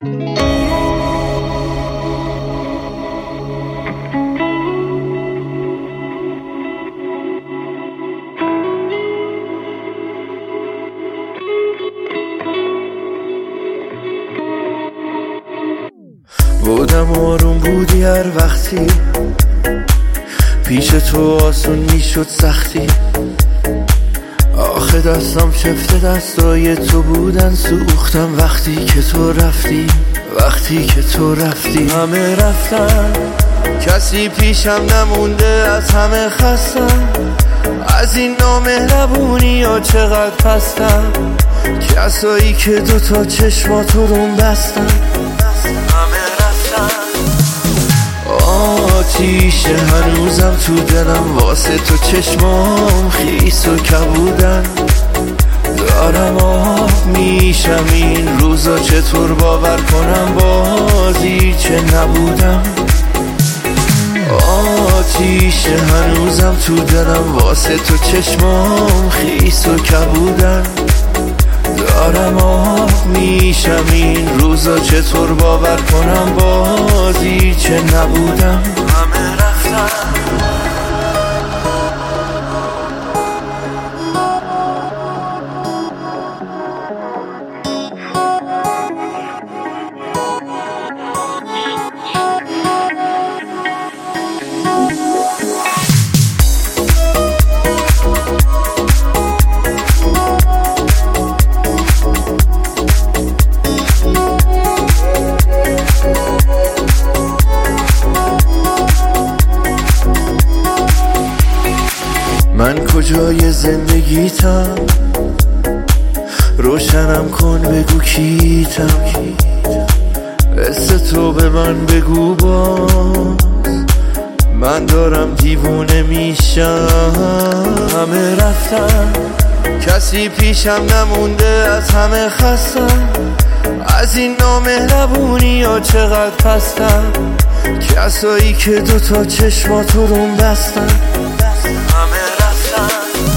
بودم آروم بودی هر وقتی پیش تو آسون میشد سختی. آخه دستم چفت دستای تو بودن سوختم وقتی که تو رفتی. وقتی که تو رفتی همه رفتن، کسی پیشم نمونده، از همه خستم، از این نامهربونی ها چقدر پستم. کسایی که دوتا چشماتو روم بستن همه رفتن. آتیش هنوزم تو دلم واسه تو چشمام خیس و کبودن. دارم آب میشم این روزا، چطور باور کنم بازی چه نبودم. آتیش هنوزم تو دلم واسه تو چشمام خیس و کبودن. دارم آب میشم این روزا، چطور باور کنم بازی چه نبودم. همه رفتن. من کجای زندگیتم، روشنم کن بگو کیتم. قصه تو به من بگو باز، من دارم دیوونه میشم. همه رفتن، کسی پیشم نمونده، از همه خستم، از این نامهربونی ها چقدر پستم. کسایی که دوتا چشماتو روم بستن همه رفتن.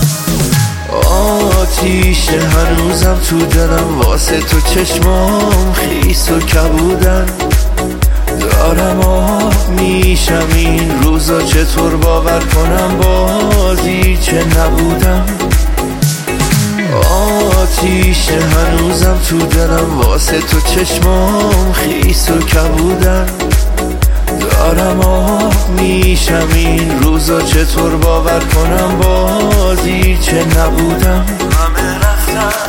آتیش هنوزم تو دلم واسه تو چشمام خیس و کبودن. دارم آب میشم این روزا، چطور باور کنم بازی چه نبودم. آتیش هنوزم تو دلم واسه تو چشمام خیس و کبودن. دارم آب میشم این روزا، چطور باور کنم بازی چه نبودم. همه رفتن.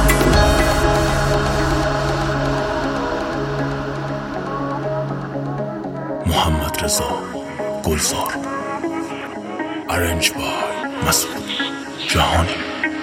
محمد رضا گلزار، ارنج بای مسعود جهانی.